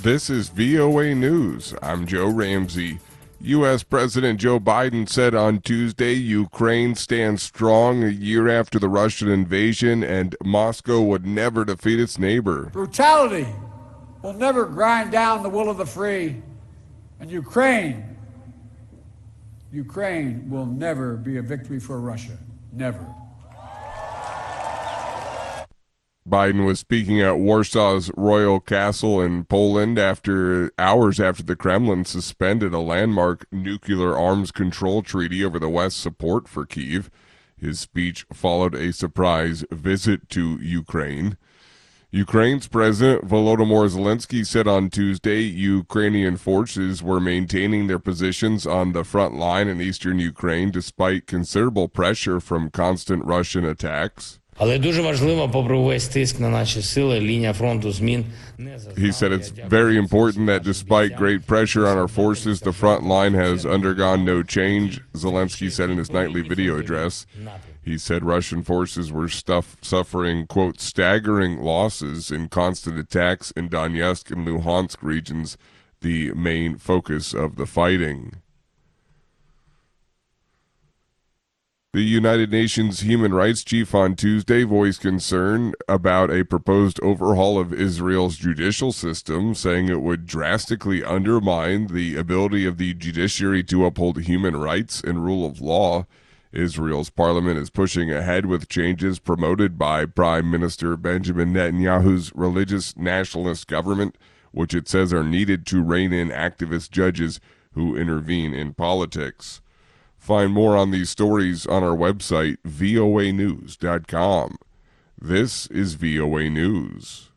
This is VOA News. I'm Joe Ramsey. U.S. President Joe Biden said on Tuesday Ukraine stands strong a year after the Russian invasion and Moscow would never defeat its neighbor. Brutality will never grind down the will of the free, and Ukraine will never be a victory for Russia. Never. Biden was speaking at Warsaw's Royal Castle in Poland hours after the Kremlin suspended a landmark nuclear arms control treaty over the West's support for Kyiv. His speech followed a surprise visit to Ukraine. Ukraine's President Volodymyr Zelensky said on Tuesday Ukrainian forces were maintaining their positions on the front line in eastern Ukraine despite considerable pressure from constant Russian attacks. Але дуже важливо, попри увесь тиск на наші сили, лінія фронту змін не зазнала. He said it's very important that despite great pressure on our forces, the front line has undergone no change, Zelensky said in his nightly video address. He said Russian forces were suffering, quote, staggering losses in constant attacks in Donetsk and Luhansk regions, the main focus of the fighting. The United Nations Human Rights Chief on Tuesday voiced concern about a proposed overhaul of Israel's judicial system, saying it would drastically undermine the ability of the judiciary to uphold human rights and rule of law. Israel's parliament is pushing ahead with changes promoted by Prime Minister Benjamin Netanyahu's religious nationalist government, which it says are needed to rein in activist judges who intervene in politics. Find more on these stories on our website, voanews.com. This is VOA News.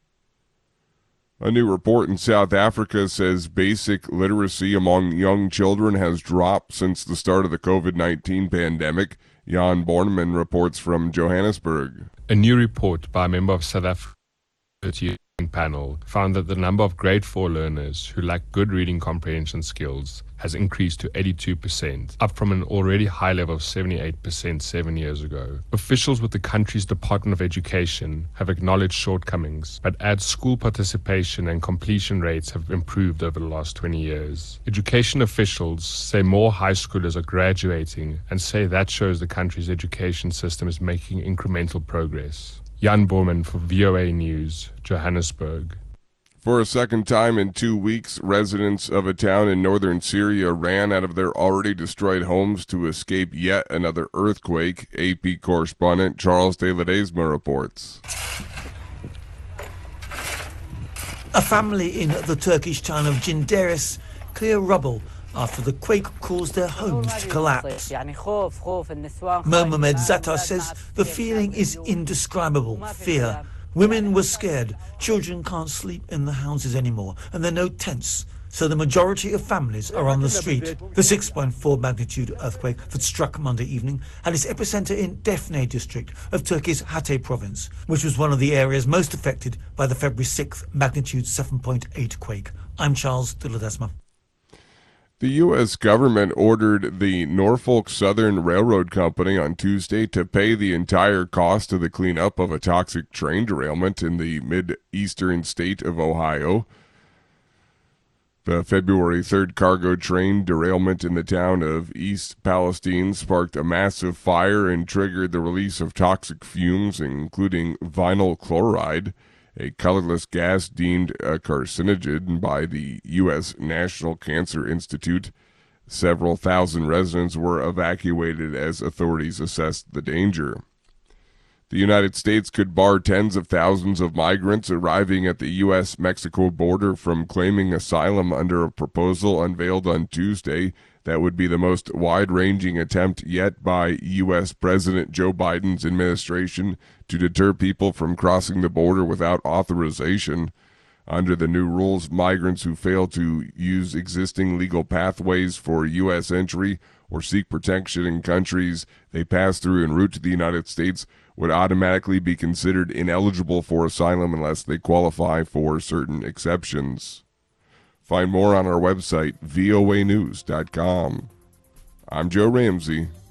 A new report in South Africa says basic literacy among young children has dropped since the start of the COVID-19 pandemic. Jan Bornemann reports from Johannesburg. A new report by a member of South Africa's panel found that the number of grade 4 learners who lack good reading comprehension skills has increased to 82%, up from an already high level of 78% 7 years ago. Officials with the country's Department of Education have acknowledged shortcomings, but add school participation and completion rates have improved over the last 20 years. Education officials say more high schoolers are graduating and say that shows the country's education system is making incremental progress. Jan Borman for VOA News, Johannesburg. For a second time in 2 weeks, residents of a town in northern Syria ran out of their already destroyed homes to escape yet another earthquake. AP correspondent Charles de Ledesma reports. A family in the Turkish town of Cinderes clear rubble after the quake caused their homes to collapse. Mohamed Zata says the feeling is indescribable, fear. Women were scared, children can't sleep in the houses anymore, and there are no tents, so the majority of families are on the street. The 6.4 magnitude earthquake that struck Monday evening had its epicenter in Defne district of Turkey's Hatay province, which was one of the areas most affected by the February 6th magnitude 7.8 quake. I'm Charles de Ledesma. The U.S. government ordered the Norfolk Southern Railroad Company on Tuesday to pay the entire cost of the cleanup of a toxic train derailment in the mid-eastern state of Ohio. The February 3rd cargo train derailment in the town of East Palestine sparked a massive fire and triggered the release of toxic fumes, including vinyl chloride, a colorless gas deemed a carcinogen by the U.S. National Cancer Institute. Several thousand residents were evacuated as authorities assessed the danger. The United States could bar tens of thousands of migrants arriving at the U.S.-Mexico border from claiming asylum under a proposal unveiled on Tuesday that would be the most wide-ranging attempt yet by U.S. President Joe Biden's administration to deter people from crossing the border without authorization. Under the new rules, migrants who fail to use existing legal pathways for U.S. entry or seek protection in countries they pass through en route to the United States would automatically be considered ineligible for asylum unless they qualify for certain exceptions. Find more on our website, voanews.com. I'm Joe Ramsey.